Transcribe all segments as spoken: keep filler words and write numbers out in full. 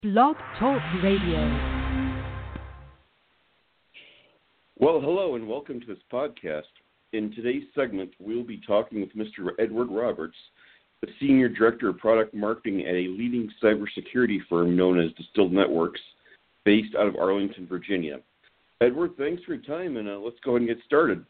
Blog Talk Radio. Well, hello and welcome to this podcast. In today's segment, we'll be talking with Mister Edward Roberts, the Senior Director of Product Marketing at a leading cybersecurity firm known as Distilled Networks, based out of Arlington, Virginia. Edward, thanks for your time, and uh, let's go ahead and get started.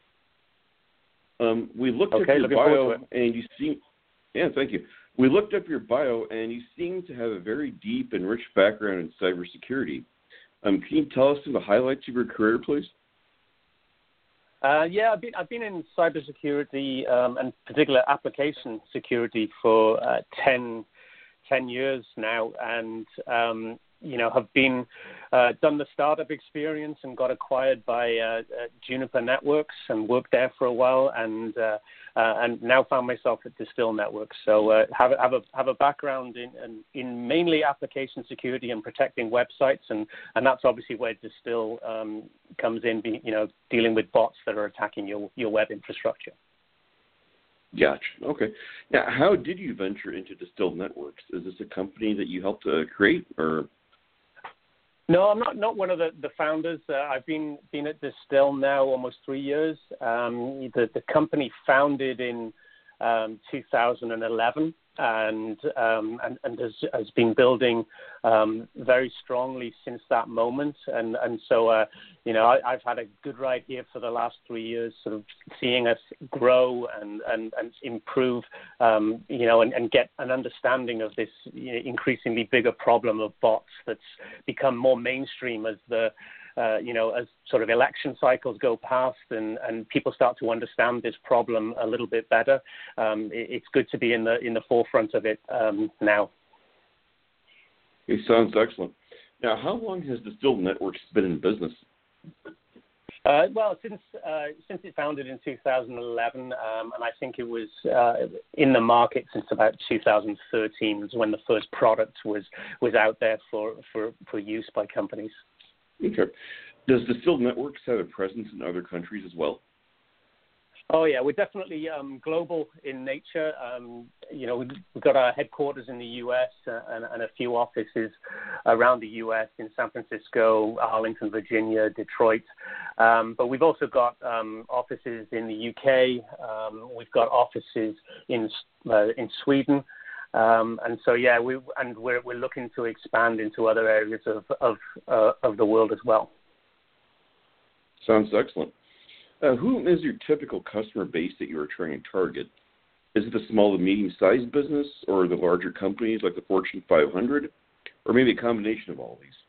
Um, we looked okay, at your bio, to and you seem, yeah, thank you. We looked up your bio, and you seem to have a very deep and rich background in cybersecurity. Um, can you tell us some of the highlights of your career, please? Uh, yeah, I've been I've been in cybersecurity um, and particular application security for uh, ten, ten years now, and um, you know have been uh, done the startup experience and got acquired by uh, uh, Juniper Networks and worked there for a while, and uh, uh, and now found myself at Distilled Networks. So uh, have a, have a have a background in, in in mainly application security and protecting websites, and, and that's obviously where Distill um, comes in. Be, you know, dealing with bots that are attacking your your web infrastructure. Gotcha. Okay. Now, how did you venture into Distilled Networks? Is this a company that you helped uh, create, or? No, I'm not, not one of the, the founders. Uh, I've been been at Distill now almost three years. Um, the, the company founded in um, two thousand eleven and um, and, and has, has been building um, very strongly since that moment. And and so uh, you know I, I've had a good ride here for the last three years, sort of seeing us grow and and, and improve, um, you know, and, and get an understanding of this you know, increasingly bigger problem of bots that's become more mainstream as the Uh, you know, as sort of election cycles go past and, and people start to understand this problem a little bit better, um, it, it's good to be in the in the forefront of it um, now. It sounds excellent. Now, how long has Distilled Networks been in business? Uh, well, since uh, since it founded in two thousand eleven, um, and I think it was uh, in the market since about two thousand thirteen, was when the first product was was out there for, for, for use by companies. Okay. Does Distilled Networks have a presence in other countries as well? Oh, yeah, we're definitely um, global in nature. Um, you know, we've, we've got our headquarters in the U S uh, and, and a few offices around the U S in San Francisco, Arlington, Virginia, Detroit. Um, but we've also got um, offices in the U K. Um, we've got offices in uh, in Sweden. Um, and so, yeah, we and we're we're looking to expand into other areas of of uh, of the world as well. Sounds excellent. Uh, who is your typical customer base that you are trying to target? Is it the small to medium-sized business, or the larger companies like the Fortune five hundred, or maybe a combination of all these?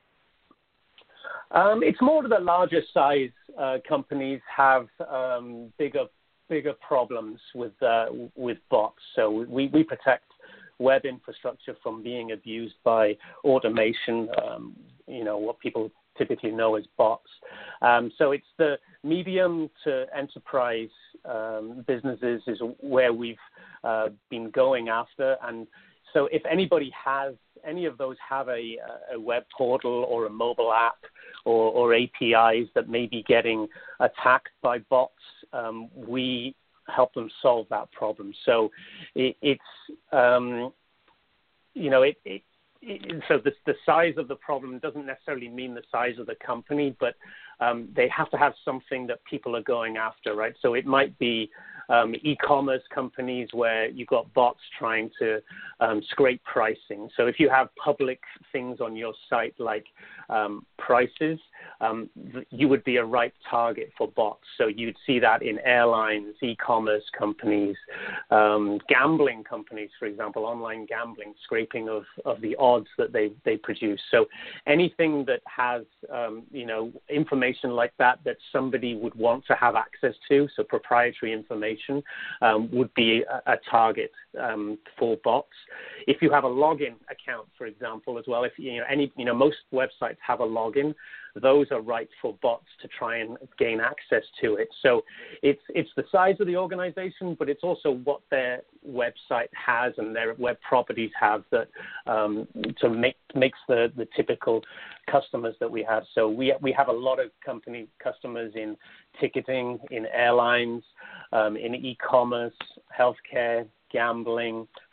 Um, it's more to the larger size uh, companies have um, bigger bigger problems with uh, with bots. So we we protect web infrastructure from being abused by automation, um, you know, what people typically know as bots. Um, so it's the medium to enterprise um, businesses is where we've uh, been going after. And so if anybody has, any of those have a, a web portal or a mobile app or, or A P Is that may be getting attacked by bots, um, we help them solve that problem. So it, it's, um, you know, it, it, it so the, the size of the problem doesn't necessarily mean the size of the company, but um, they have to have something that people are going after, right? So it might be um, e-commerce companies where you've got bots trying to um, scrape pricing. So if you have public things on your site like um, prices, um, you would be a right target for bots. So you'd see that in airlines, e-commerce companies, um, gambling companies, for example, online gambling, scraping of, of the odds that they, they produce. So anything that has, um, you know, information like that that somebody would want to have access to, so proprietary information, um, would be a, a target um, for bots. If you have a login account, for example, as well, if you know any, you know, most websites have a login. Those are right for bots to try and gain access to it. So it's it's the size of the organization, but it's also what their website has and their web properties have that um, to make makes the, the typical customers that we have. So we we have a lot of company customers in ticketing, in airlines, um, in e-commerce, healthcare, gambling,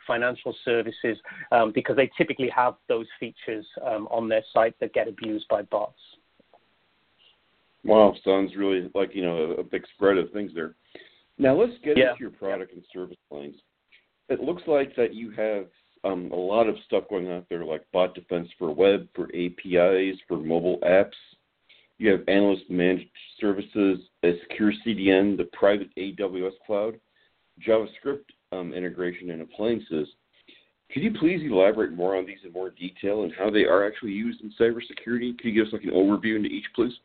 financial services, um, because they typically have those features um, on their site that get abused by bots. Wow, sounds really like, you know, a, a big spread of things there. Now let's get yeah. into your product and service lines. It looks like that you have um, a lot of stuff going on there, like bot defense for web, for A P Is, for mobile apps. You have analyst managed services, a secure C D N, the private A W S cloud, JavaScript um, integration, and appliances. Could you please elaborate more on these in more detail and how they are actually used in cybersecurity? Could you give us like an overview into each, please?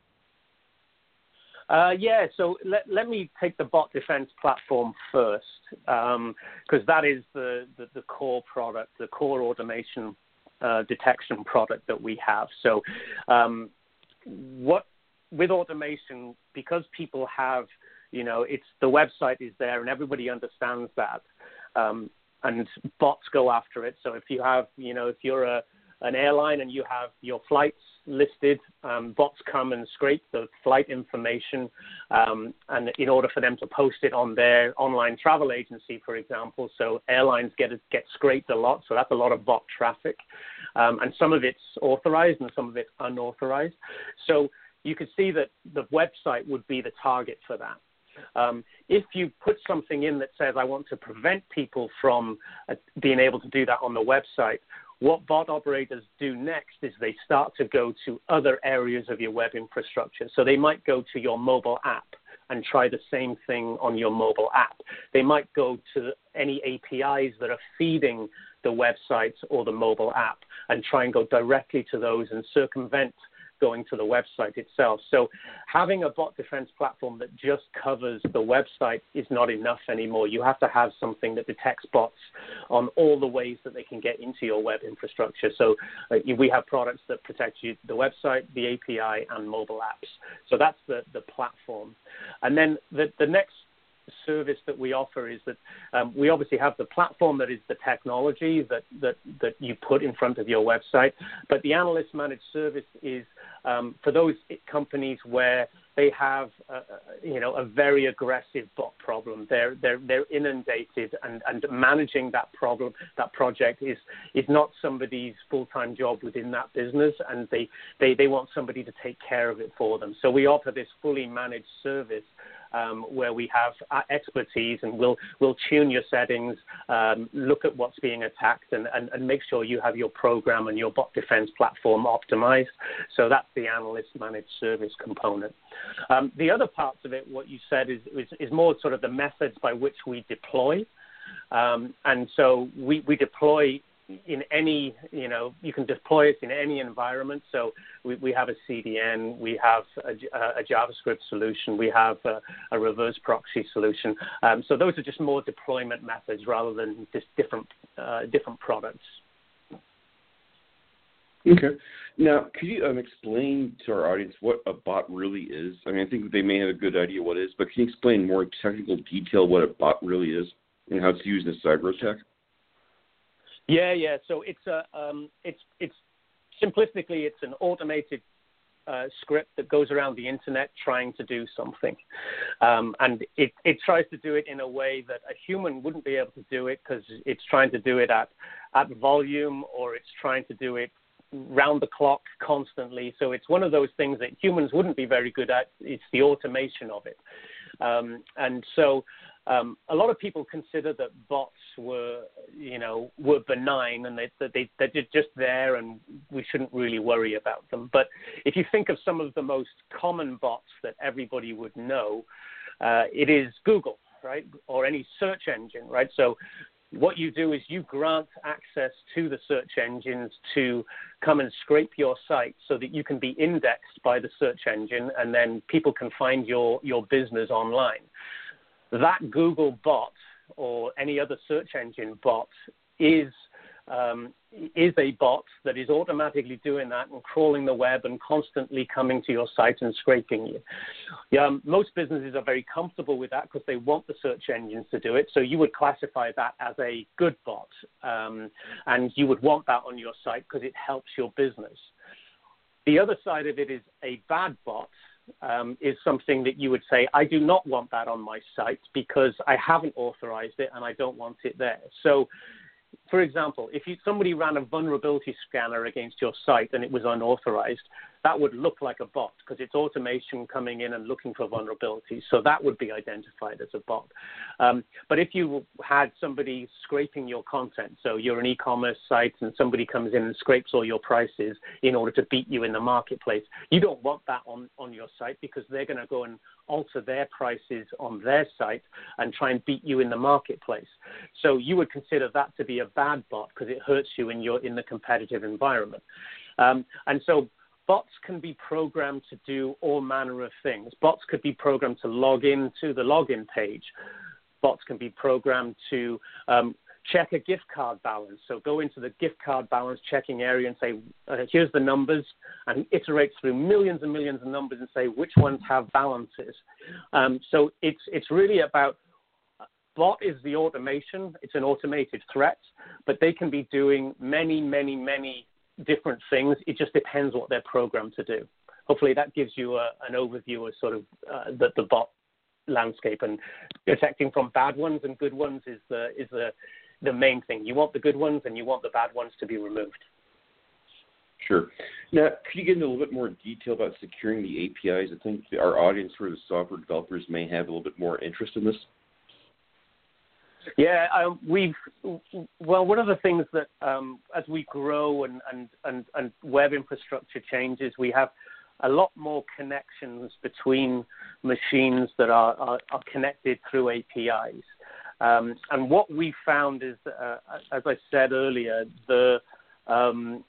Uh, yeah, so let, let me take the bot defense platform first, because um, that is the, the, the core product, the core automation uh, detection product that we have. So um, what with automation, because people have, you know, it's the website is there and everybody understands that, um, and bots go after it. So if you have, you know, if you're a an airline and you have your flights listed, um, bots come and scrape the flight information, um, and in order for them to post it on their online travel agency, for example. So airlines get get scraped a lot, so that's a lot of bot traffic, um, and some of it's authorized and some of it's unauthorized. So you could see that the website would be the target for that. Um, if you put something in that says, I want to prevent people from uh, being able to do that on the website, what bot operators do next is they start to go to other areas of your web infrastructure. So they might go to your mobile app and try the same thing on your mobile app. They might go to any A P Is that are feeding the website or the mobile app and try and go directly to those and circumvent going to the website itself. So having a bot defense platform that just covers the website is not enough anymore. You have to have something that detects bots on all the ways that they can get into your web infrastructure. So uh, we have products that protect you, the website, the A P I, and mobile apps. So that's the, the platform. And then the, the next service that we offer is that um, we obviously have the platform that is the technology that, that, that you put in front of your website, but the analyst managed service is um, for those companies where they have uh, you know, a very aggressive bot problem. They're, they're, they're inundated, and, and managing that problem, that project is, is not somebody's full-time job within that business, and they, they, they want somebody to take care of it for them. So we offer this fully managed service Um, where we have expertise, and we'll we'll tune your settings, um, look at what's being attacked, and, and, and make sure you have your program and your bot defense platform optimized. So that's the analyst managed service component. Um, the other parts of it, what you said, is, is, is more sort of the methods by which we deploy. Um, and so we, we deploy in any, you know, you can deploy it in any environment. So we, we have a C D N, we have a, a JavaScript solution, we have a, a reverse proxy solution. Um, so those are just more deployment methods rather than just different uh, different products. Okay. Now, could you um, explain to our audience what a bot really is? I mean, I think they may have a good idea what it is, but can you explain more technical detail what a bot really is and how it's used in cyber attack? Yeah, yeah. So it's a, um, it's it's simplistically, it's an automated uh, script that goes around the internet trying to do something, um, and it it tries to do it in a way that a human wouldn't be able to do it because it's trying to do it at at volume, or it's trying to do it round the clock constantly. So it's one of those things that humans wouldn't be very good at. It's the automation of it, um, and so. Um, a lot of people consider that bots were, you know, were benign, and they, that they, they're just there and we shouldn't really worry about them. But if you think of some of the most common bots that everybody would know, uh, it is Google, right, or any search engine, right? So what you do is you grant access to the search engines to come and scrape your site so that you can be indexed by the search engine, and then people can find your, your business online. That Google bot or any other search engine bot is um, is a bot that is automatically doing that and crawling the web and constantly coming to your site and scraping you. Yeah, um, most businesses are very comfortable with that because they want the search engines to do it. So you would classify that as a good bot, um, and you would want that on your site because it helps your business. The other side of it is a bad bot. Um, is something that you would say, I do not want that on my site because I haven't authorized it and I don't want it there. So for example, if you, somebody ran a vulnerability scanner against your site and it was unauthorized, that would look like a bot because it's automation coming in and looking for vulnerabilities. So that would be identified as a bot. Um, but if you had somebody scraping your content, so you're an e-commerce site and somebody comes in and scrapes all your prices in order to beat you in the marketplace, you don't want that on, on your site because they're going to go and alter their prices on their site and try and beat you in the marketplace. So you would consider that to be a bad bot because it hurts you in your in the competitive environment. Um, and so bots can be programmed to do all manner of things. Bots could be programmed to log in to the login page. Bots can be programmed to um, check a gift card balance. So go into the gift card balance checking area and say, uh, here's the numbers, and iterate through millions and millions of numbers and say which ones have balances. Um, so it's it's really about, bot is the automation. It's an automated threat, but they can be doing many, many, many different things. It just depends what they're programmed to do. Hopefully that gives you a, an overview of sort of uh, the, the bot landscape, and detecting from bad ones and good ones is the is the the main thing. You want the good ones and you want the bad ones to be removed. Sure. Now, could you get into a little bit more detail about securing the A P Is? I think our audience for the software developers may have a little bit more interest in this. Yeah, um, we've, well, one of the things that um, as we grow and, and, and, and web infrastructure changes, we have a lot more connections between machines that are, are, are connected through A P Is. Um, and what we found is, uh, as I said earlier, the um,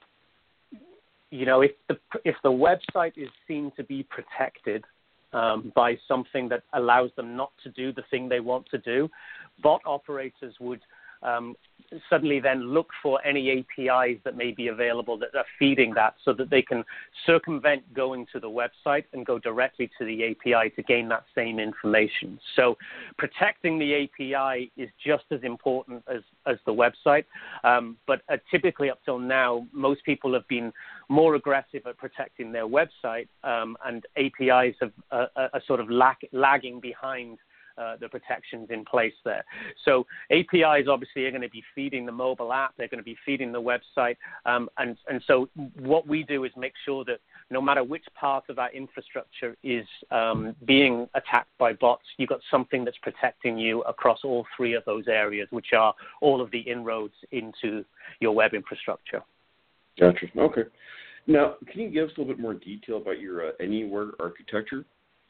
you know, if the if the website is seen to be protected um, by something that allows them not to do the thing they want to do, bot operators would um, suddenly then look for any A P Is that may be available that are feeding that, so that they can circumvent going to the website and go directly to the A P I to gain that same information. So protecting the A P I is just as important as, as the website. Um, but uh, typically up till now, most people have been more aggressive at protecting their website, um, and A P Is have, uh, are sort of lag, lagging behind Uh, the protections in place there. So A P Is obviously are going to be feeding the mobile app, they're going to be feeding the website, um, and, and so what we do is make sure that no matter which part of that infrastructure is um, being attacked by bots, you've got something that's protecting you across all three of those areas, which are all of the inroads into your web infrastructure. Gotcha. Okay. Now, can you give us a little bit more detail about your uh, Anywhere architecture?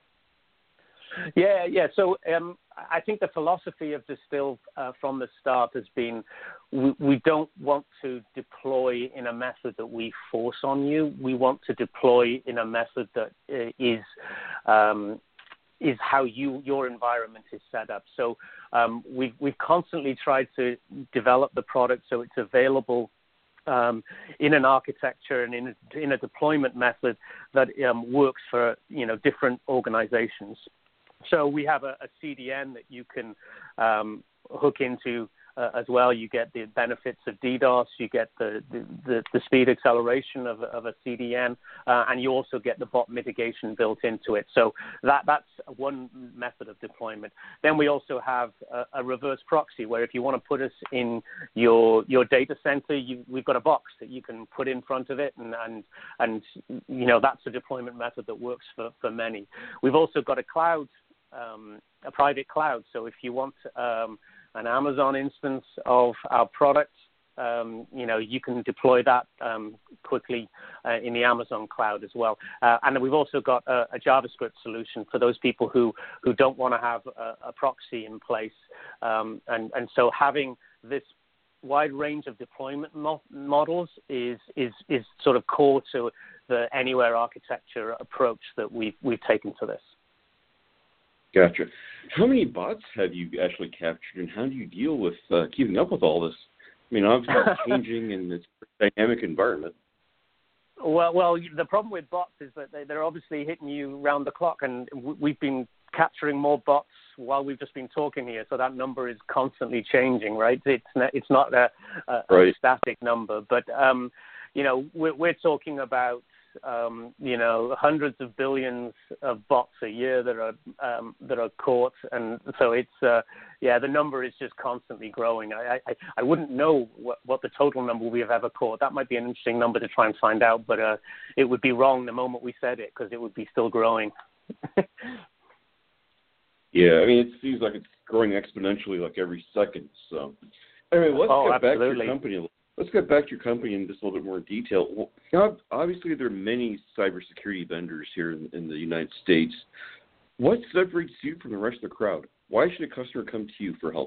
Yeah, yeah. So um, I think the philosophy of Distill uh, from the start has been we, we don't want to deploy in a method that we force on you. We want to deploy in a method that uh, is um, is how you your environment is set up. So um, we've we've constantly tried to develop the product so it's available Um, in an architecture and in a, in a deployment method that um, works for you know different organizations. So we have a, a C D N that you can um, hook into uh, as well. You get the benefits of DDoS, you get the, the, the speed acceleration of, of a C D N, uh, and you also get the bot mitigation built into it. So that, that's one method of deployment. Then we also have a, a reverse proxy, where if you want to put us in your your data center, you, we've got a box that you can put in front of it, and, and, and you know that's a deployment method that works for, for many. We've also got a cloud Um, a private cloud. So if you want um, an Amazon instance of our product, um, you know, you can deploy that um, quickly uh, in the Amazon cloud as well. Uh, and then we've also got a, a JavaScript solution for those people who, who don't want to have a, a proxy in place. Um, and, and so having this wide range of deployment mo- models is, is, is sort of core to the Anywhere architecture approach that we've, we've taken to this. Gotcha. How many bots have you actually captured, and how do you deal with uh, keeping up with all this? I mean, obviously it's changing and it's a dynamic environment. Well, well, the problem with bots is that they're obviously hitting you round the clock, and we've been capturing more bots while we've just been talking here, so that number is constantly changing, right? It's not, it's not a, a, right. a static number, but um, you know, we're, we're talking about um, you know, hundreds of billions of bots a year that are um, that are caught, and so it's uh, yeah, the number is just constantly growing. I I, I wouldn't know what, what the total number we have ever caught. That might be an interesting number to try and find out, but uh, it would be wrong the moment we said it because it would be still growing. Yeah, I mean, it seems like it's growing exponentially, like every second. So, anyway, let's oh, get back absolutely. to your company. Let's get back to your company in just a little bit more detail. Well, now, obviously, there are many cybersecurity vendors here in, in the United States. What separates you from the rest of the crowd? Why should a customer come to you for help?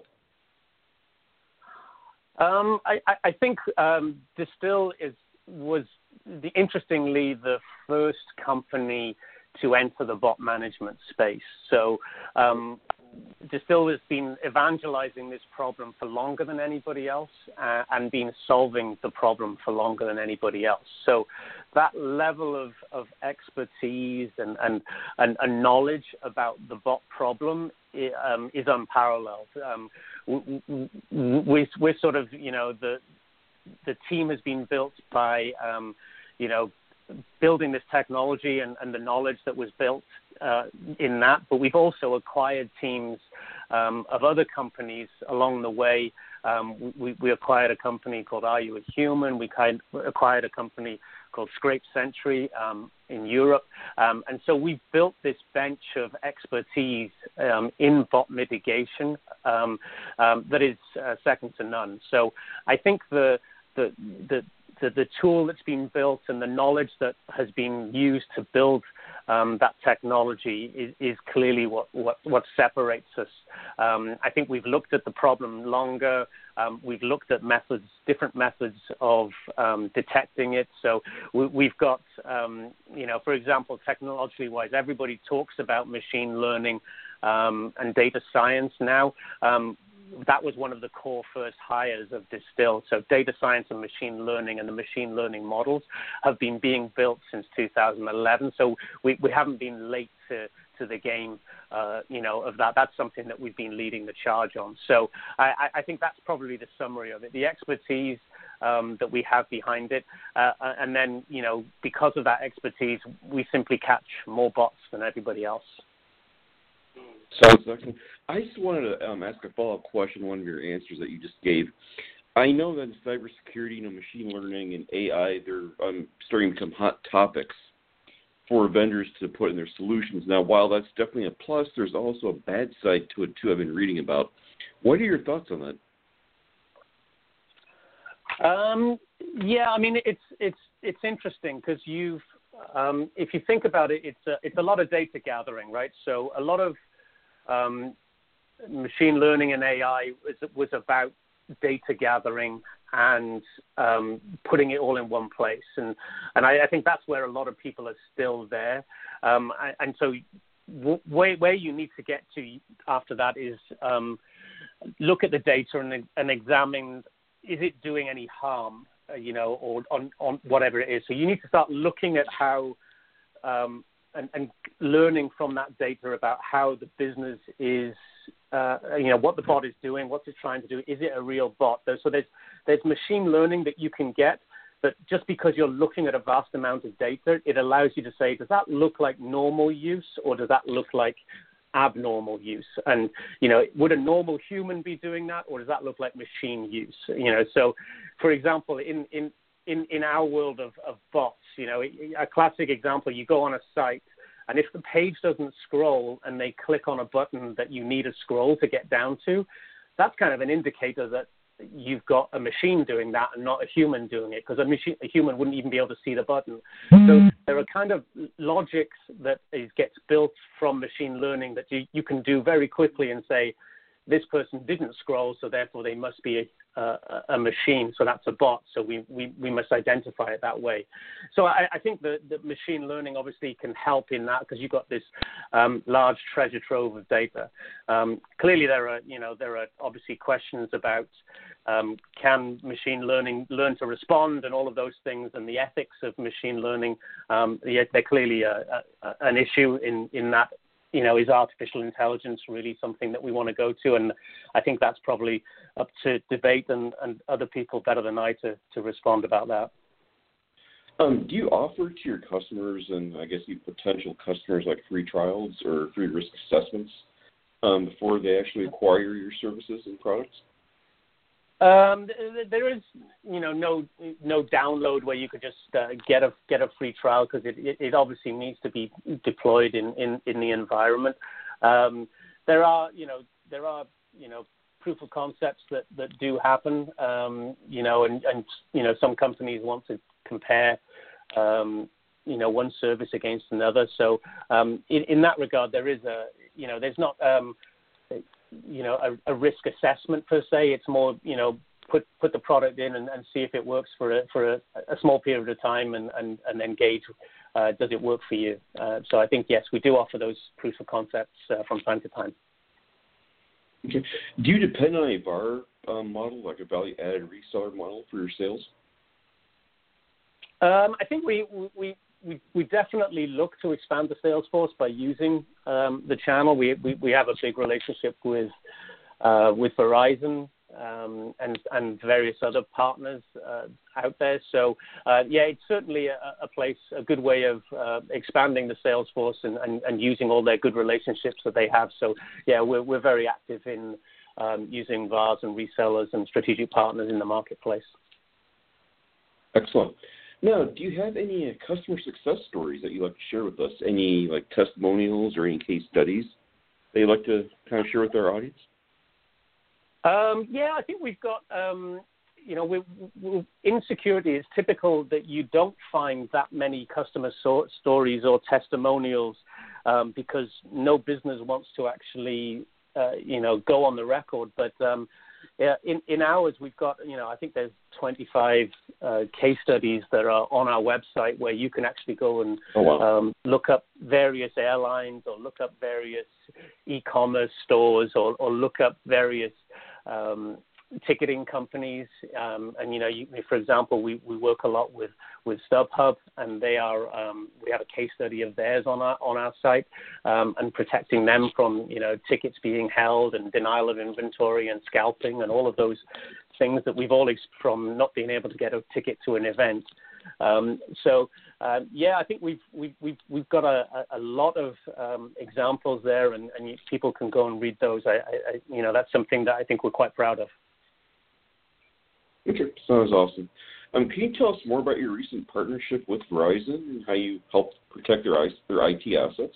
Um, I, I think um, Distill is was the, interestingly the first company to enter the bot management space. So um, Distill has been evangelizing this problem for longer than anybody else uh, and been solving the problem for longer than anybody else. So that level of, of expertise and, and, and, and knowledge about the bot problem um, is unparalleled. Um, we, we're sort of, you know, the, the team has been built by, um, you know, building this technology and, and the knowledge that was built uh, in that, but we've also acquired teams um, of other companies along the way. Um, we, we acquired a company called Are You a Human? We kind of acquired a company called Scrape Sentry um, in Europe. Um, and so we've built this bench of expertise um, in bot mitigation um, um, that is uh, second to none. So I think the the the The, the tool that's been built and the knowledge that has been used to build um, that technology is, is clearly what, what, what separates us. Um, I think we've looked at the problem longer. Um, we've looked at methods, different methods of um, detecting it. So we, we've got, um, you know, for example, technologically-wise, everybody talks about machine learning um, and data science now. Um, That was one of the core first hires of Distill. So data science and machine learning and the machine learning models have been being built since two thousand eleven. So we, we haven't been late to, to the game, uh, you know, of that. That's something that we've been leading the charge on. So I, I think that's probably the summary of it. The expertise um, that we have behind it. Uh, and then, you know, because of that expertise, we simply catch more bots than everybody else. Sounds excellent. I just wanted to um, ask a follow-up question on one of your answers that you just gave. I know that in cybersecurity, you know, machine learning and A I, they're um, starting to become hot topics for vendors to put in their solutions. Now, while that's definitely a plus, there's also a bad side to it, too, I've been reading about. What are your thoughts on that? Um, yeah, I mean, it's it's it's interesting because you've, um, if you think about it, it's a, it's a lot of data gathering, right? So a lot of Um, machine learning and A I was, was about data gathering and um, putting it all in one place. And, and I, I think that's where a lot of people are still there. Um, and so w- where, where you need to get to after that is um, look at the data and, and examine, is it doing any harm, uh, you know, or on, on whatever it is. So you need to start looking at how um, And, and learning from that data about how the business is, uh, you know, what the bot is doing, what's it trying to do, is it a real bot? So there's there's machine learning that you can get, but just because you're looking at a vast amount of data, it allows you to say, does that look like normal use or does that look like abnormal use? And, you know, would a normal human be doing that or does that look like machine use? You know, so, for example, in, in In, in our world of, of bots, you know, a classic example, you go on a site, and if the page doesn't scroll and they click on a button that you need a scroll to get down to, that's kind of an indicator that you've got a machine doing that and not a human doing it, because a, machine, a human wouldn't even be able to see the button. So there are kind of logics that is, gets built from machine learning that you, you can do very quickly and say, this person didn't scroll, so therefore they must be a, a, a machine, so that's a bot, so we, we, we must identify it that way. So I, I think that the machine learning obviously can help in that because you've got this um, large treasure trove of data. Um, clearly there are, you know, there are obviously questions about um, can machine learning learn to respond and all of those things, and the ethics of machine learning, um, they're clearly a, a, an issue in, in that. You know, is artificial intelligence really something that we want to go to? And I think that's probably up to debate and, and other people better than I to, to respond about that. Um, do you offer to your customers and I guess you potential customers like free trials or free risk assessments um, before they actually acquire your services and products? Um, there is, you know, no no download where you could just uh, get a get a free trial because it, it, it obviously needs to be deployed in, in, in the environment. Um, there are, you know, there are, you know, proof of concepts that, that do happen, um, you know, and, and, you know, some companies want to compare, um, you know, one service against another. So um, in, in that regard, there is a, you know, there's not, um, you know, a, a risk assessment per se. It's more, you know, put put the product in and, and see if it works for a, for a, a small period of time and, and, and then gauge, uh, does it work for you? Uh, so I think, yes, we do offer those proof of concepts uh, from time to time. Okay. Do you depend on a V A R um, model, like a value-added reseller model for your sales? Um, I think we, we we we definitely look to expand the sales force by using um, the channel. We, we we have a big relationship with uh, with Verizon um, and and various other partners uh, out there. So uh, yeah, it's certainly a, a place, a good way of uh, expanding the sales force and, and, and using all their good relationships that they have. So yeah, we're we're very active in um, using V A Rs and resellers and strategic partners in the marketplace. Excellent. Now, do you have any uh, customer success stories that you'd like to share with us? Any like testimonials or any case studies that you'd like to kind of share with our audience? Um, yeah, I think we've got, um, you know, we, we, in security, it's typical that you don't find that many customer so- stories or testimonials um, because no business wants to actually, uh, you know, go on the record. But um, yeah, in, in ours, we've got, you know, I think there's twenty-five uh, case studies that are on our website where you can actually go and oh, wow. um, look up various airlines or look up various e-commerce stores or, or look up various um, ticketing companies. Um, and, you know, you, for example, we, we work a lot with, with StubHub, and they are, um, we have a case study of theirs on our, on our site, um, and protecting them from, you know, tickets being held and denial of inventory and scalping and all of those things that we've all, ex- from not being able to get a ticket to an event. Um, so, uh, yeah, I think we've, we've, we've, we've got a, a lot of um, examples there, and, and people can go and read those. I, I, you know, that's something that I think we're quite proud of. Okay, sounds awesome. Um, can you tell us more about your recent partnership with Verizon and how you helped protect their, their I T assets?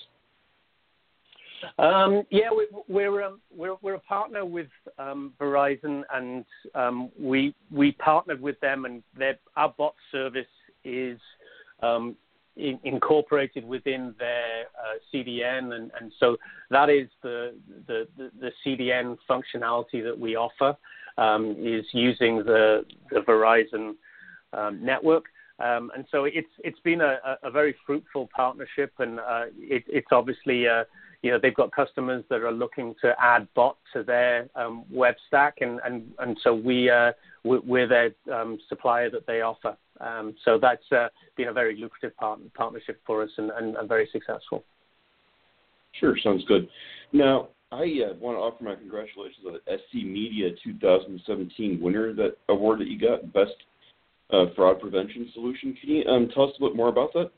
Um, yeah, we, we're, um, we're we're a partner with um, Verizon, and um, we we partnered with them, and their, our bot service is um, in, incorporated within their uh, C D N, and, and so that is the, the the the C D N functionality that we offer, um, is using the the Verizon um, network. Um, and so it's it's been a, a very fruitful partnership, and uh, it, it's obviously uh, you know, they've got customers that are looking to add bot to their um, web stack, and, and, and so we uh, we're their um, supplier that they offer. Um, so that's uh, been a very lucrative part- partnership for us, and, and, and very successful. Sure, sounds good. Now, I uh, want to offer my congratulations on the S C Media two thousand seventeen winner, that award that you got, Best uh, Fraud Prevention Solution. Can you um, tell us a bit more about that?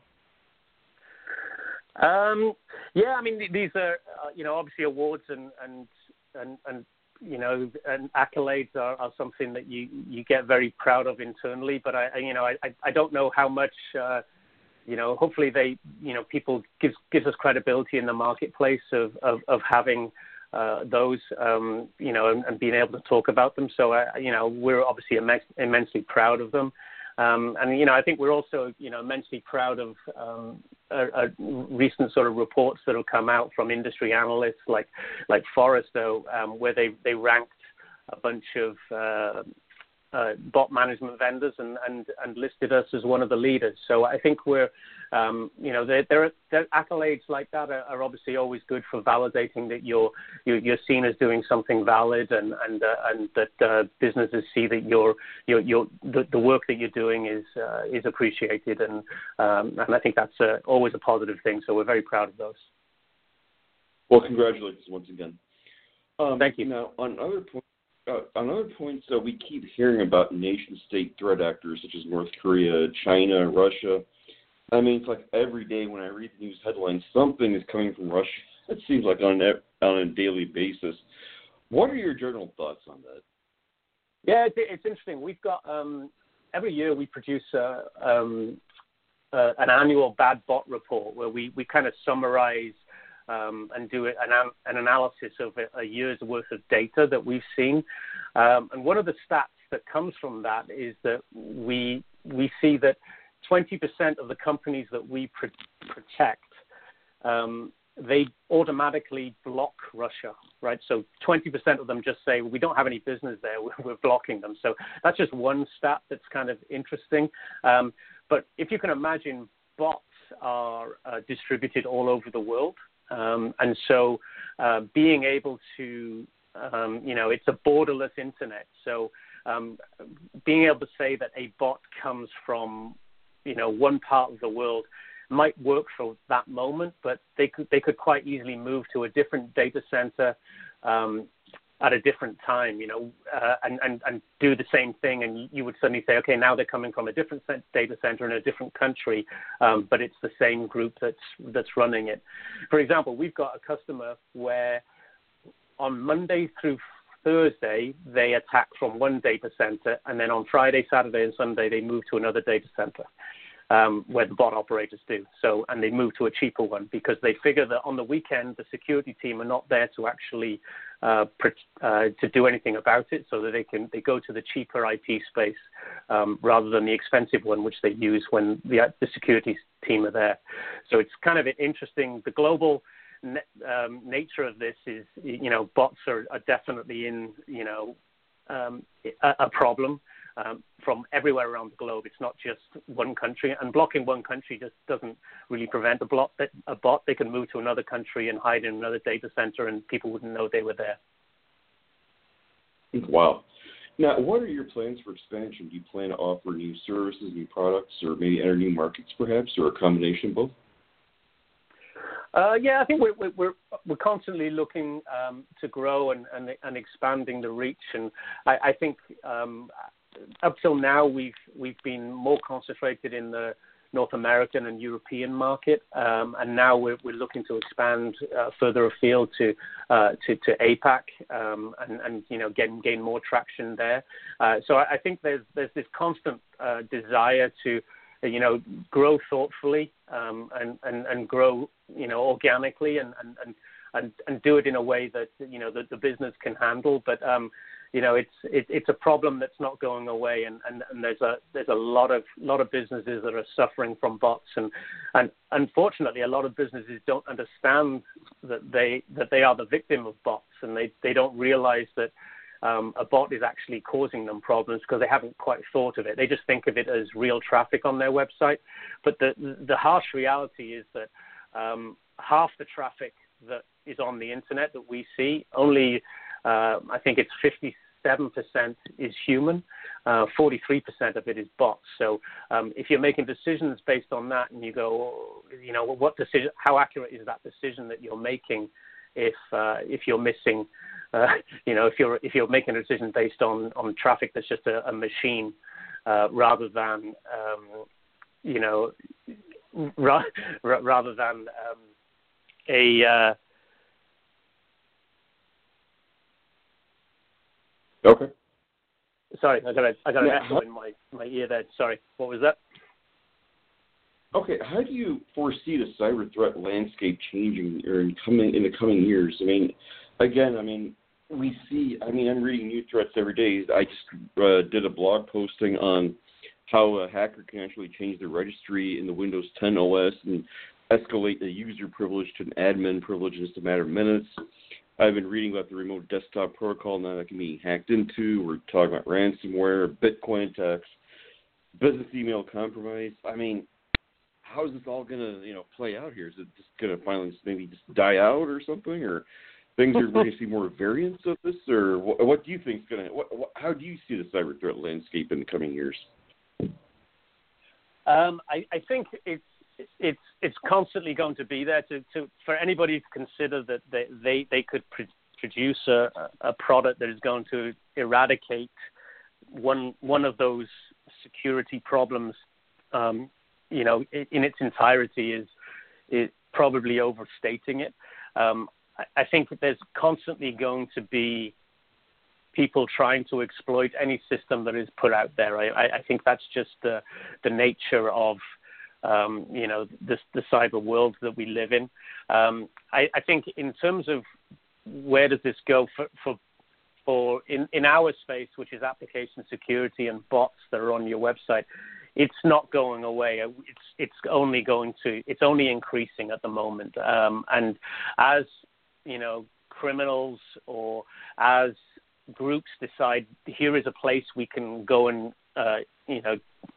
Um, yeah, I mean, these are, uh, you know, obviously awards and, and, and, and you know, and accolades are, are something that you, you get very proud of internally, but I, you know, I, I don't know how much, uh, you know, hopefully they, you know, people gives, gives us credibility in the marketplace of, of, of having uh, those, um, you know, and, and being able to talk about them. So, uh, you know, we're obviously immense, immensely proud of them. Um, and, you know, I think we're also, you know, immensely proud of um, a, a recent sort of reports that have come out from industry analysts like like Forrester, um, where they, they ranked a bunch of uh, uh, bot management vendors and, and, and listed us as one of the leaders. So I think we're, um, you know, there, there, are, there are accolades like that are, are obviously always good for validating that you're you're, you're seen as doing something valid, and and uh, and that uh, businesses see that you're you're, you're the, the work that you're doing is uh, is appreciated, and um, and I think that's uh, always a positive thing. So we're very proud of those. Well, congratulations once again. Um, Thank you. Now, on other points, uh, on other points, uh, we keep hearing about nation-state threat actors such as North Korea, China, Russia. I mean, it's like every day when I read the news headlines, something is coming from Russia. It seems like on, on a daily basis. What are your general thoughts on that? Yeah, it's, it's interesting. We've got, um, every year we produce a, um, uh, an annual bad bot report where we, we kind of summarize um, and do an, an analysis of a, a year's worth of data that we've seen. Um, and one of the stats that comes from that is that we we see that twenty percent of the companies that we pr- protect, um, they automatically block Russia, right? So twenty percent of them just say, we don't have any business there, we're blocking them. So that's just one stat that's kind of interesting. Um, but if you can imagine, bots are uh, distributed all over the world. Um, and so uh, being able to, um, you know, it's a borderless internet. So um, being able to say that a bot comes from, you know, one part of the world might work for that moment, but they could they could quite easily move to a different data center um, at a different time, you know, uh, and, and, and do the same thing. And you would suddenly say, okay, now they're coming from a different data center in a different country, um, but it's the same group that's that's running it. For example, we've got a customer where on Monday through Thursday, they attack from one data center, and then on Friday, Saturday, and Sunday, they move to another data center. Um, where the bot operators do. So, and they move to a cheaper one because they figure that on the weekend, the security team are not there to actually uh, uh, to do anything about it, so that they can they go to the cheaper I T space um, rather than the expensive one, which they use when the, the security team are there. So it's kind of interesting. The global um, nature of this is, you know, bots are, are definitely in, you know, um, a, a problem. Um, from everywhere around the globe. It's not just one country, and blocking one country just doesn't really prevent a, block, a bot. They can move to another country and hide in another data center, and people wouldn't know they were there. Wow. Now, what are your plans for expansion? Do you plan to offer new services, new products, or maybe enter new markets, perhaps, or a combination of both? Uh, yeah, I think we're we're we're constantly looking um, to grow and, and and expanding the reach, and I, I think. Um, Up till now, we've we've been more concentrated in the North American and European market, um, and now we're we're looking to expand uh, further afield to uh, to, to APAC um, and and you know gain gain more traction there. Uh, so I, I think there's there's this constant uh, desire to you know grow thoughtfully um, and, and and grow you know organically and and, and and and do it in a way that you know that the business can handle, but. Um, You know, it's it, it's a problem that's not going away, and, and, and there's a there's a lot of lot of businesses that are suffering from bots, and and unfortunately, a lot of businesses don't understand that they that they are the victim of bots, and they, they don't realize that um, a bot is actually causing them problems because they haven't quite thought of it. They just think of it as real traffic on their website, but the the harsh reality is that um, half the traffic that is on the internet that we see only. Uh, I think it's fifty-seven percent is human, uh, forty-three percent of it is bots. So um, if you're making decisions based on that and you go, you know, what decision, how accurate is that decision that you're making if uh, if you're missing, uh, you know, if you're if you're making a decision based on, on traffic that's just a, a machine uh, rather than, um, you know, ra- ra- rather than um, a uh, Okay. Sorry, I got a, I got an yeah, echo in my, my ear there. Sorry, what was that? Okay, how do you foresee the cyber threat landscape changing or in coming in the coming years? I mean, again, I mean, we see. I mean, I'm reading new threats every day. I just uh, did a blog posting on how a hacker can actually change the registry in the Windows ten O S and escalate the user privilege to an admin privilege in just a matter of minutes. I've been reading about the remote desktop protocol now that can be hacked into. We're talking about ransomware, Bitcoin attacks, business email compromise. I mean, how is this all going to, you know, play out here? Is it just going to finally just maybe just die out or something, or things are going to see more variants of this, or what, what do you think is going to? What, what, how do you see the cyber threat landscape in the coming years? Um, I, I think it's. It's it's constantly going to be there to, to for anybody to consider that they they, they could pre- produce a, a product that is going to eradicate one one of those security problems, um, you know, in, in its entirety is is probably overstating it. Um, I, I think that there's constantly going to be people trying to exploit any system that is put out there. I, I, I think that's just the the nature of um, you know the, the cyber world that we live in. Um, I, I think in terms of where does this go for for, for in, in our space, which is application security and bots that are on your website, it's not going away. It's it's only going to it's only increasing at the moment. Um, and as you know, criminals or as groups decide here is a place we can go and uh, you know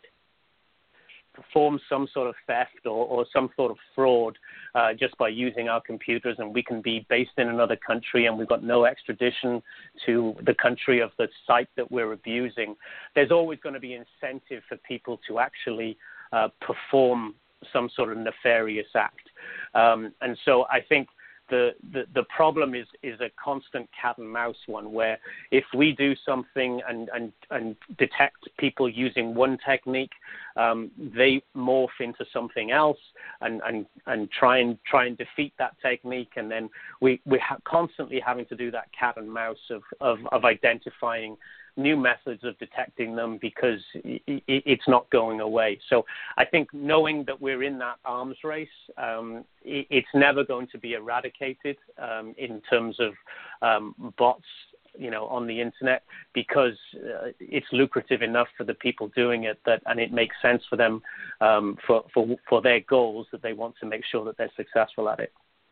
perform some sort of theft or, or some sort of fraud uh, just by using our computers, and we can be based in another country and we've got no extradition to the country of the site that we're abusing. There's always going to be incentive for people to actually uh, perform some sort of nefarious act. Um, and so I think The, the the problem is is a constant cat and mouse one, where if we do something and and, and detect people using one technique, um, they morph into something else and, and, and try and try and defeat that technique, and then we we ha- constantly having to do that cat and mouse of of, of identifying new methods of detecting them because it's not going away. So I think knowing that we're in that arms race, um, it's never going to be eradicated um, in terms of um, bots, you know, on the internet, because uh, it's lucrative enough for the people doing it that, and it makes sense for them um, for, for for their goals that they want to make sure that they're successful at it.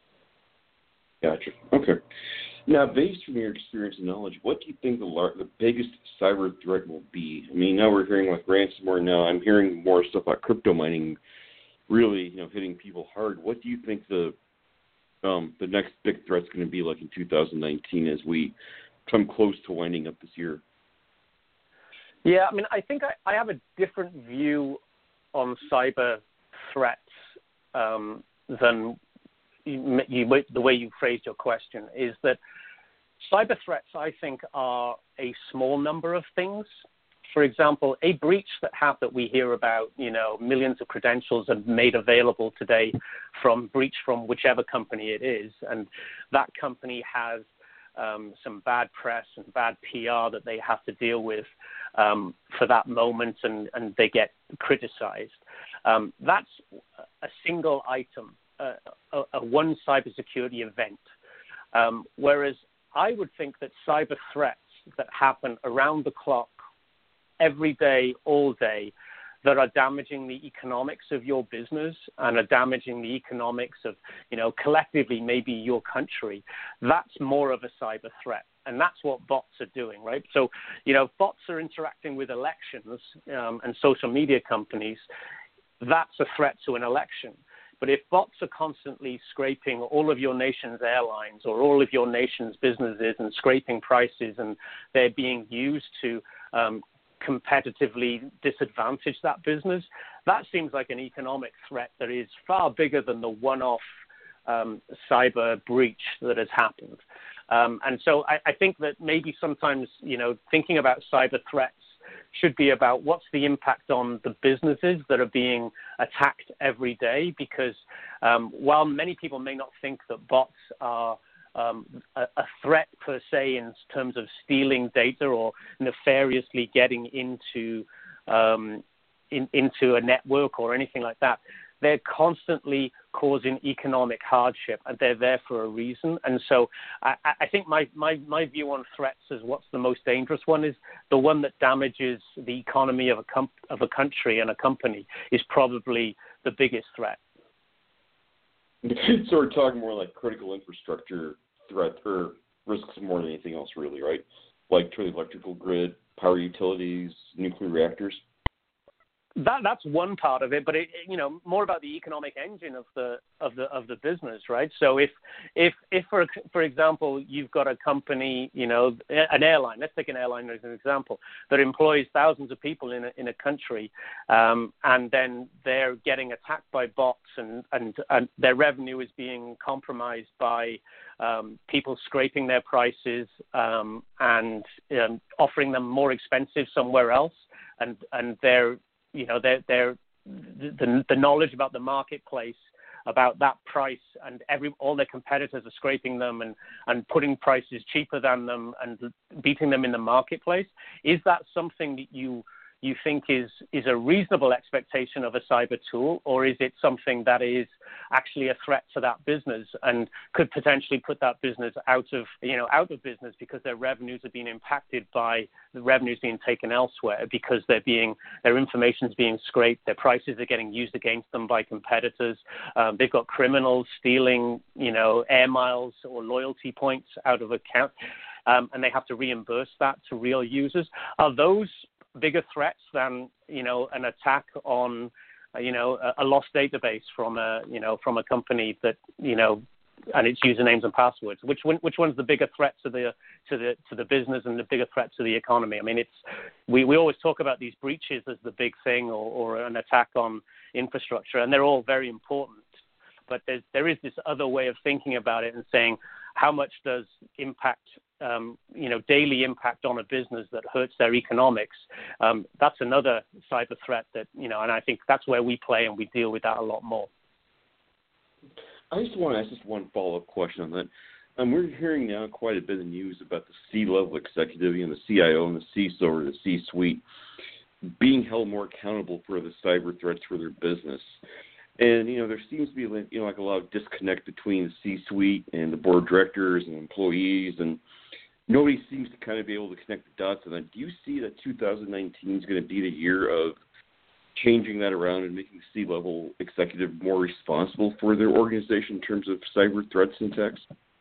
Gotcha. Okay. Now, based on your experience and knowledge, what do you think the lar- the biggest cyber threat will be? I mean, now we're hearing with ransomware. Now I'm hearing more stuff about crypto mining, really, you know, hitting people hard. What do you think the um, the next big threat's going to be like in two thousand nineteen as we come close to winding up this year? Yeah, I mean, I think I, I have a different view on cyber threats um, than you, you, the way you phrased your question. Is that cyber threats, I think, are a small number of things. For example, a breach that have that we hear about, you know, millions of credentials are made available today from breach from whichever company it is, and that company has um, some bad press and bad P R that they have to deal with um, for that moment, and, and they get criticized. Um, that's a single item, uh, a, a one cybersecurity event, um, whereas I would think that cyber threats that happen around the clock, every day, all day, that are damaging the economics of your business and are damaging the economics of, you know, collectively maybe your country, that's more of a cyber threat. And that's what bots are doing, right? So, you know, bots are interacting with elections um, and social media companies. That's a threat to an election. But if bots are constantly scraping all of your nation's airlines or all of your nation's businesses and scraping prices, and they're being used to um, competitively disadvantage that business, that seems like an economic threat that is far bigger than the one-off um, cyber breach that has happened. Um, and so I, I think that maybe sometimes, you know, thinking about cyber threats should be about what's the impact on the businesses that are being attacked every day, because um, while many people may not think that bots are um, a, a threat per se in terms of stealing data or nefariously getting into um, in, into a network or anything like that, they're constantly causing economic hardship, and they're there for a reason. And so I, I think my, my, my view on threats is what's the most dangerous one is the one that damages the economy of a, com- of a country and a company is probably the biggest threat. So we're talking more like critical infrastructure threat or risks more than anything else, really, right? Like to the electrical grid, power utilities, nuclear reactors. That that's one part of it, but it, you know, more about the economic engine of the of the of the business, right? So if if if for for example you've got a company, you know, an airline. Let's take an airline as an example that employs thousands of people in a in a country, um, and then they're getting attacked by bots, and and, and their revenue is being compromised by um, people scraping their prices um, and um, offering them more expensive somewhere else, and and they're You know, they're, they're, the, the knowledge about the marketplace, about that price, and every all their competitors are scraping them and, and putting prices cheaper than them and beating them in the marketplace. Is that something that you you think is is a reasonable expectation of a cyber tool, or is it something that is actually a threat to that business and could potentially put that business out of you know out of business because their revenues are being impacted by the revenues being taken elsewhere because they're being their information is being scraped, their prices are getting used against them by competitors, um, they've got criminals stealing you know air miles or loyalty points out of account, um, and they have to reimburse that to real users. Are those bigger threats than you know an attack on uh, you know a, a lost database from a you know from a company that you know and its usernames and passwords? Which one which one's the bigger threat to the to the to the business and the bigger threat to the economy? I mean, it's we, we always talk about these breaches as the big thing, or, or an attack on infrastructure, and they're all very important. But there's, there is this other way of thinking about it and saying how much does impact Um, you know, daily impact on a business that hurts their economics. Um, that's another cyber threat that, you know, and I think that's where we play and we deal with that a lot more. I just want to ask just one follow-up question on that. Um, we're hearing now quite a bit of news about the C-level executive, you know, the C I O and the C I S O or the C-suite being held more accountable for the cyber threats for their business. And, you know, there seems to be, you know, like a lot of disconnect between the C-suite and the board of directors and employees, and nobody seems to kind of be able to connect the dots on that. Do you see that two thousand nineteen is going to be the year of changing that around and making the C-level executive more responsible for their organization in terms of cyber threats and attacks?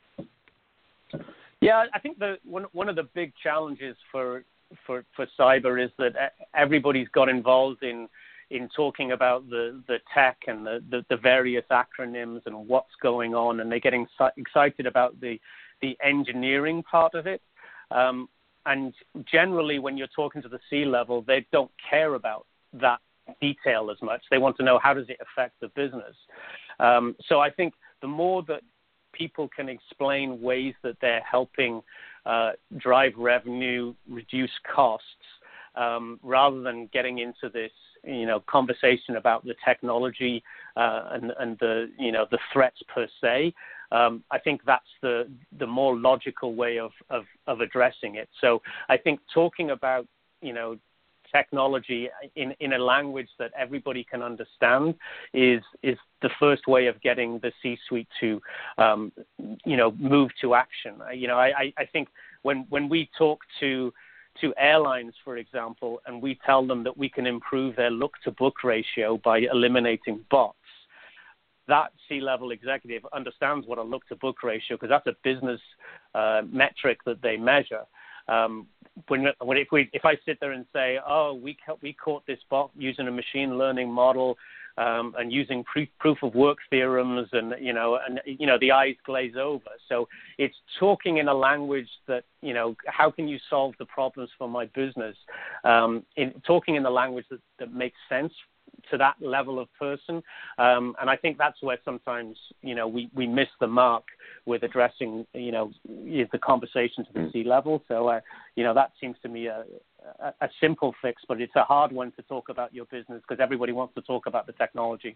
Yeah, I think the one one of the big challenges for for, for cyber is that everybody's got involved in in talking about the, the tech and the, the, the various acronyms and what's going on, and they're getting excited about the the engineering part of it. Um, and generally, when you're talking to the C-level, they don't care about that detail as much. They want to know, how does it affect the business? Um, so I think the more that people can explain ways that they're helping uh, drive revenue, reduce costs, um, rather than getting into this, you know, conversation about the technology uh, and, and the, you know, the threats per se. Um, I think that's the the more logical way of, of, of addressing it. So I think talking about, you know, technology in, in a language that everybody can understand is is the first way of getting the C-suite to, um, you know, move to action. You know, I, I think when when we talk to to airlines, for example, and we tell them that we can improve their look-to-book ratio by eliminating bots, that C-level executive understands what a look-to-book ratio, because that's a business uh, metric that they measure. Um, when, when if we if I sit there and say, oh, we ca- we caught this bot using a machine learning model um, and using pre- proof of work theorems, and you know and you know the eyes glaze over. So it's talking in a language that, you know, how can you solve the problems for my business? Um, in talking in the language that, that makes sense to that level of person. Um, and I think that's where sometimes, you know, we, we miss the mark with addressing, you know, the conversation to the C-level. So, uh, you know, that seems to me a, a, a simple fix, but it's a hard one to talk about your business because everybody wants to talk about the technology.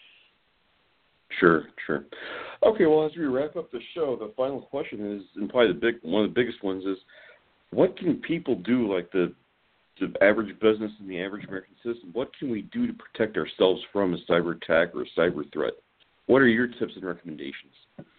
Sure, sure. Okay, well, as we wrap up the show, the final question is, and probably the big one of the biggest ones is, what can people do, like the the average business and the average American citizen, what can we do to protect ourselves from a cyber attack or a cyber threat? What are your tips and recommendations?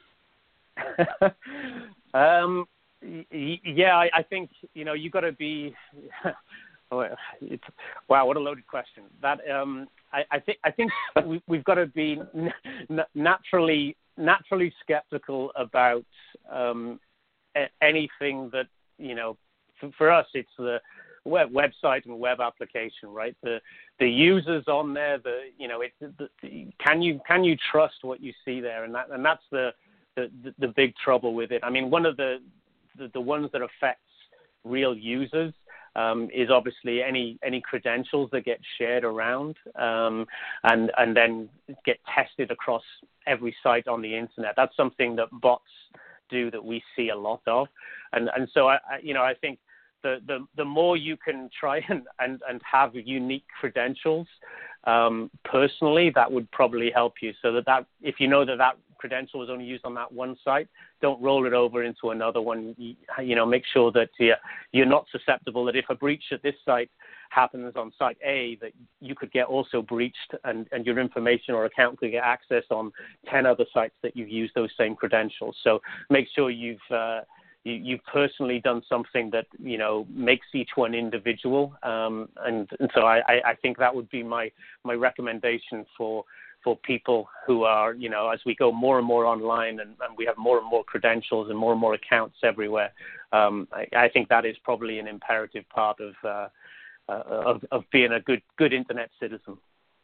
um, y- yeah, I, I think, you know, you got to be, it's, wow, what a loaded question. That, um, I, I think, I think we, we've got to be n- naturally, naturally skeptical about um, a- anything that, you know, for, for us, it's the, web website and web application, right? The the users on there, the you know, it, the, the, can you can you trust what you see there? And that and that's the the, the big trouble with it. I mean, one of the the, the ones that affects real users um, is obviously any any credentials that get shared around um, and and then get tested across every site on the internet. That's something that bots do that we see a lot of, and and so I, I you know I think the, the the more you can try and and, and have unique credentials um, personally, that would probably help you. So that, that if you know that that credential was only used on that one site, don't roll it over into another one. You, you know, make sure that you're, you're not susceptible, that if a breach at this site happens on site A, that you could get also breached and, and your information or account could get accessed on ten other sites that you've used those same credentials. So make sure you've uh, you, you've personally done something that, you know, makes each one individual. Um, and, and so I, I think that would be my, my recommendation for for people who are, you know, as we go more and more online and, and we have more and more credentials and more and more accounts everywhere, um, I, I think that is probably an imperative part of, uh, uh, of of being a good good internet citizen.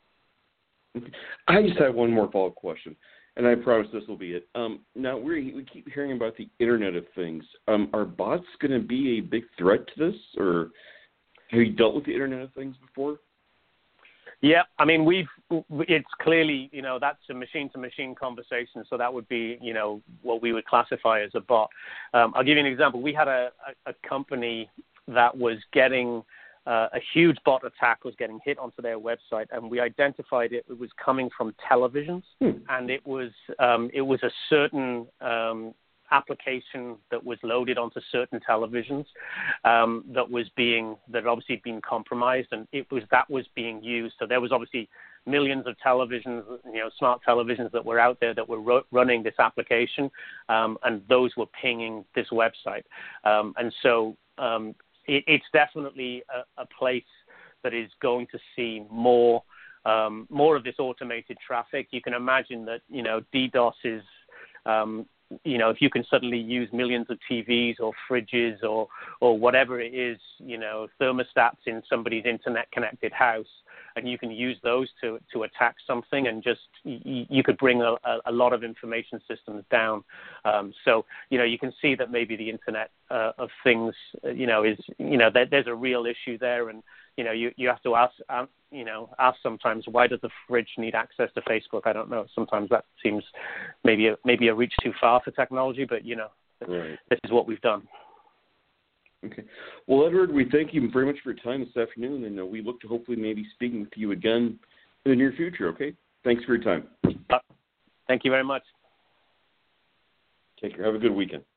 I just have one more follow-up question, and I promise this will be it. Um, now, we we keep hearing about the Internet of Things. Um, are bots going to be a big threat to this, or have you dealt with the Internet of Things before? Yeah, I mean, we've, it's clearly, you know, that's a machine-to-machine conversation, so that would be, you know, what we would classify as a bot. Um, I'll give you an example. We had a, a, a company that was getting, uh, a huge bot attack was getting hit onto their website, and we identified it, it was coming from televisions, hmm. and it was, um, it was a certain um application that was loaded onto certain televisions um, that was being that obviously been compromised, and it was that was being used. So there was obviously millions of televisions, you know, smart televisions that were out there that were ro- running this application, um, and those were pinging this website. Um, and so um, it, it's definitely a, a place that is going to see more um, more of this automated traffic. You can imagine that, you know, DDoS is um, you know, if you can suddenly use millions of T Vs or fridges or or whatever it is, you know, thermostats in somebody's internet-connected house, and you can use those to to attack something, and just you, you could bring a, a lot of information systems down. Um, so, you know, you can see that maybe the Internet uh, of Things, you know, is, you know, there, there's a real issue there, and you know, you, you have to ask, um, you know, ask sometimes, why does the fridge need access to Facebook? I don't know. Sometimes that seems maybe a, maybe a reach too far for technology, but, you know, right. This is what we've done. Okay. Well, Edward, we thank you very much for your time this afternoon, and uh, we look to hopefully maybe speaking with you again in the near future, okay? Thanks for your time. Uh, thank you very much. Take care. Have a good weekend.